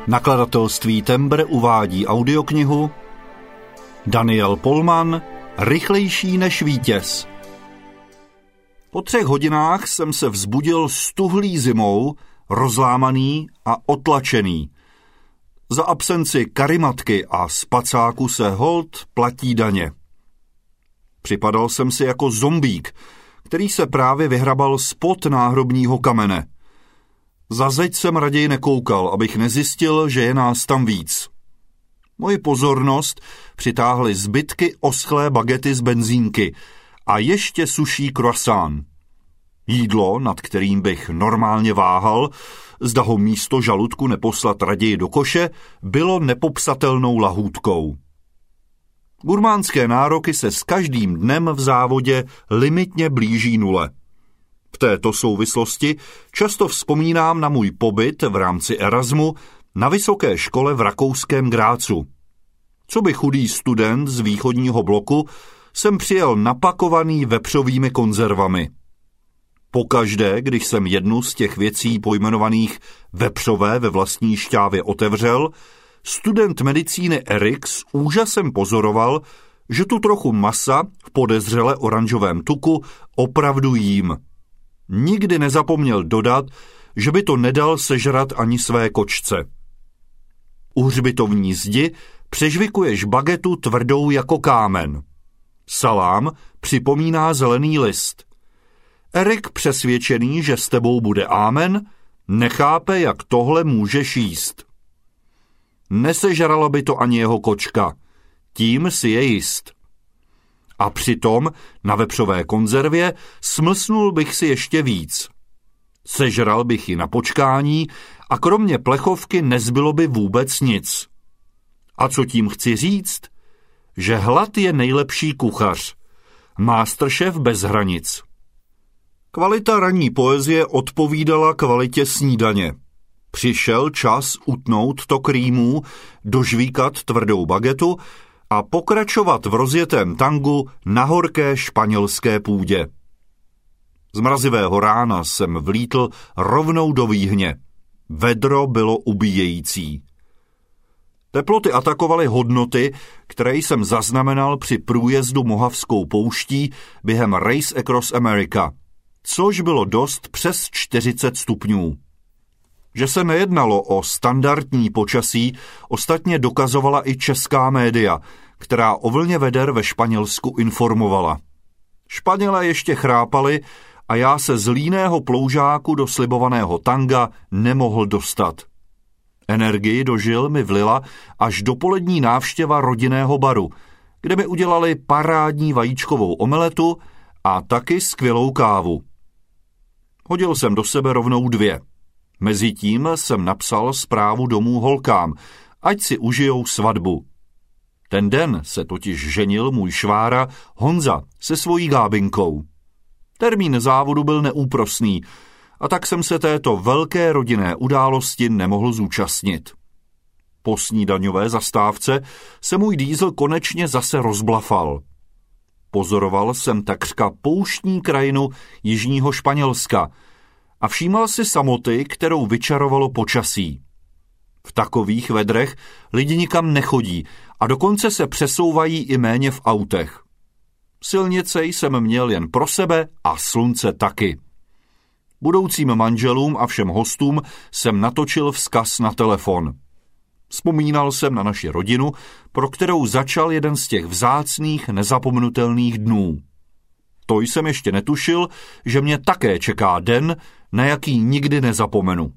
Nakladatelství Tembr uvádí audioknihu Daniel Polman Rychlejší než vítěz. Po 3 hodinách jsem se vzbudil stuhlý zimou, rozlámaný a otlačený. Za absenci karimatky a spacáku se holt platí daně. Připadal jsem si jako zombík, který se právě vyhrabal spod náhrobního kamene. Za zeď jsem raději nekoukal, abych nezjistil, že je nás tam víc. Moji pozornost přitáhly zbytky oschlé bagety z benzínky a ještě suší croissant. Jídlo, nad kterým bych normálně váhal, zda ho místo žaludku neposlat raději do koše, bylo nepopsatelnou lahůdkou. Gurmánské nároky se s každým dnem v závodě limitně blíží nule. V této souvislosti často vzpomínám na můj pobyt v rámci Erasmu na vysoké škole v rakouském Grácu. Coby chudý student z východního bloku jsem přijel napakovaný vepřovými konzervami. Pokaždé, když jsem jednu z těch věcí pojmenovaných vepřové ve vlastní šťávě otevřel, student medicíny Erik s úžasem pozoroval, že tu trochu masa v podezřele oranžovém tuku opravdu jím. Nikdy nezapomněl dodat, že by to nedal sežrat ani své kočce. U hřbitovní zdi přežvikuješ bagetu tvrdou jako kámen. Salám připomíná zelený list. Erik, přesvědčený, že s tebou bude ámen, nechápe, jak tohle můžeš jíst. Nesežrala by to ani jeho kočka, tím si je jist. A přitom na vepřové konzervě smlsnul bych si ještě víc. Sežral bych ji na počkání a kromě plechovky nezbylo by vůbec nic. A co tím chci říct? Že hlad je nejlepší kuchař. Masterchef bez hranic. Kvalita ranní poezie odpovídala kvalitě snídaně. Přišel čas utnout to rýmů, dožvíkat tvrdou bagetu a pokračovat v rozjetém tangu na horké španělské půdě. Z mrazivého rána jsem vlítl rovnou do výhně. Vedro bylo ubíjející. Teploty atakovaly hodnoty, které jsem zaznamenal při průjezdu Mohavskou pouští během Race Across America, což bylo dost přes 40 stupňů. Že se nejednalo o standardní počasí, ostatně dokazovala i česká média, která o vlně veder ve Španělsku informovala. Španělé ještě chrápali a já se z líného ploužáku do slibovaného tanga nemohl dostat. Energii do žil mi vlila až dopolední návštěva rodinného baru, kde mi udělali parádní vajíčkovou omeletu a taky skvělou kávu. Hodil jsem do sebe rovnou 2. Mezitím jsem napsal zprávu domů holkám, ať si užijou svatbu. Ten den se totiž ženil můj švára Honza se svojí Gábinkou. Termín závodu byl neúprosný a tak jsem se této velké rodinné události nemohl zúčastnit. Po snídaňové zastávce se můj diesel konečně zase rozblafal. Pozoroval jsem takřka pouštní krajinu jižního Španělska a všímal si samoty, kterou vyčarovalo počasí. V takových vedrech lidi nikam nechodí a dokonce se přesouvají i méně v autech. Silnice jsem měl jen pro sebe a slunce taky. Budoucím manželům a všem hostům jsem natočil vzkaz na telefon. Vzpomínal jsem na naši rodinu, pro kterou začal jeden z těch vzácných, nezapomenutelných dnů. To jsem ještě netušil, že mě také čeká den, na jaký nikdy nezapomenu.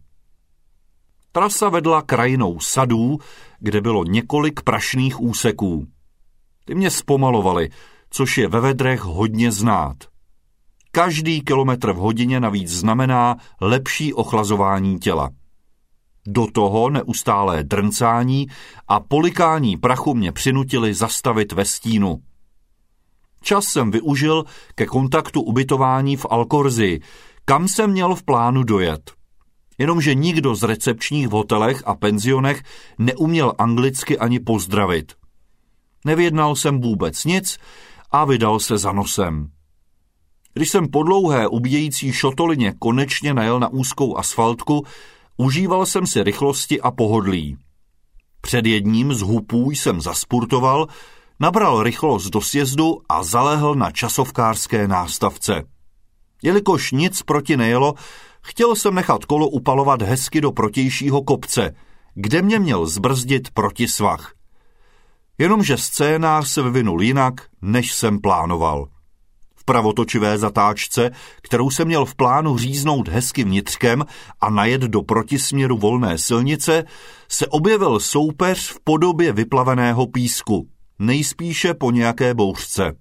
Trasa vedla krajinou sadů, kde bylo několik prašných úseků. Ty mě zpomalovaly, což je ve vedrech hodně znát. Každý kilometr v hodině navíc znamená lepší ochlazování těla. Do toho neustálé drncání a polikání prachu mě přinutili zastavit ve stínu. Čas jsem využil ke kontaktu ubytování v Alcorzii, kam jsem měl v plánu dojet. Jenomže nikdo z recepčních v hotelech a penzionech neuměl anglicky ani pozdravit. Nevyjednal jsem vůbec nic a vydal se za nosem. Když jsem po dlouhé ubíjející šotolině konečně najel na úzkou asfaltku, Užíval jsem si rychlosti a pohodlí. Před jedním z hupů jsem zaspurtoval, nabral rychlost do sjezdu a zalehl na časovkářské nástavce. Jelikož nic proti nejelo, chtěl jsem nechat kolo upalovat hezky do protějšího kopce, kde mě měl zbrzdit protisvah. Jenomže scénář se vyvinul jinak, než jsem plánoval. V pravotočivé zatáčce, kterou jsem měl v plánu říznout hezky vnitřkem a najet do protisměru volné silnice, se objevil soupeř v podobě vyplaveného písku, nejspíše po nějaké bouřce.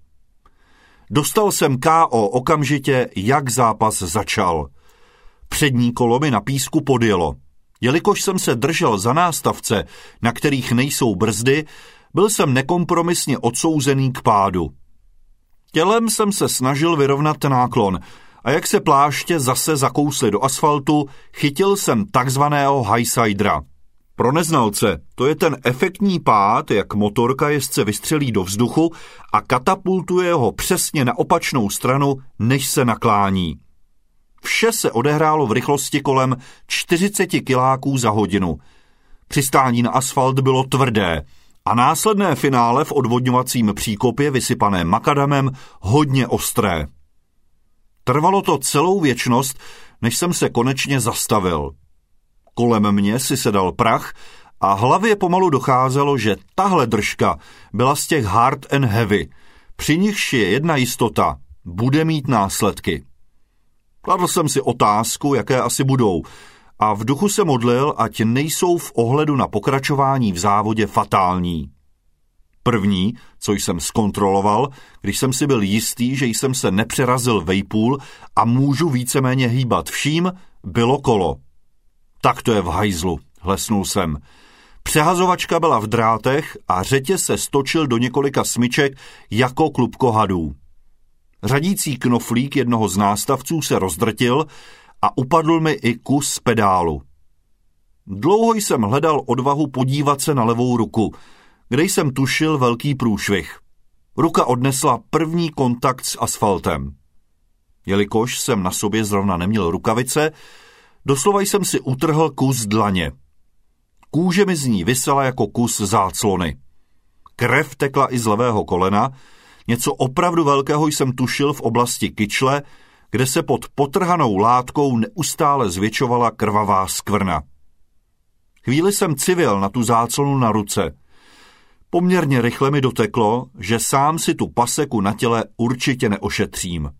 Dostal jsem KO okamžitě, jak zápas začal. Přední kolo mi na písku podjelo. Jelikož jsem se držel za nástavce, na kterých nejsou brzdy, byl jsem nekompromisně odsouzený k pádu. Tělem jsem se snažil vyrovnat náklon a jak se pláště zase zakously do asfaltu, chytil jsem takzvaného highsidera. Pro neznalce, to je ten efektní pád, jak motorka jezdce vystřelí do vzduchu a katapultuje ho přesně na opačnou stranu, než se naklání. Vše se odehrálo v rychlosti kolem 40 kiláků za hodinu. Přistání na asfalt bylo tvrdé a následné finále v odvodňovacím příkopě vysypaném makadamem hodně ostré. Trvalo to celou věčnost, než jsem se konečně zastavil. Kolem mě si sedal prach a hlavě pomalu docházelo, že tahle držka byla z těch hard and heavy, při nichž je jedna jistota, bude mít následky. Kladl jsem si otázku, jaké asi budou, a v duchu se modlil, ať nejsou v ohledu na pokračování v závodě fatální. První, co jsem zkontroloval, když jsem si byl jistý, že jsem se nepřerazil vejpůl a můžu víceméně hýbat vším, bylo kolo. Tak to je v hajzlu, hlesnul jsem. Přehazovačka byla v drátech a řetěz se stočil do několika smyček jako klubko hadů. Řadící knoflík jednoho z nástavců se rozdrtil a upadl mi i kus pedálu. Dlouho jsem hledal odvahu podívat se na levou ruku, kde jsem tušil velký průšvih. Ruka odnesla první kontakt s asfaltem. Jelikož jsem na sobě zrovna neměl rukavice, doslova jsem si utrhl kus dlaně. Kůže mi z ní visela jako kus záclony. Krev tekla i z levého kolena, něco opravdu velkého jsem tušil v oblasti kyčle, kde se pod potrhanou látkou neustále zvětšovala krvavá skvrna. Chvíli jsem civil na tu záclonu na ruce. Poměrně rychle mi doteklo, že sám si tu paseku na těle určitě neošetřím.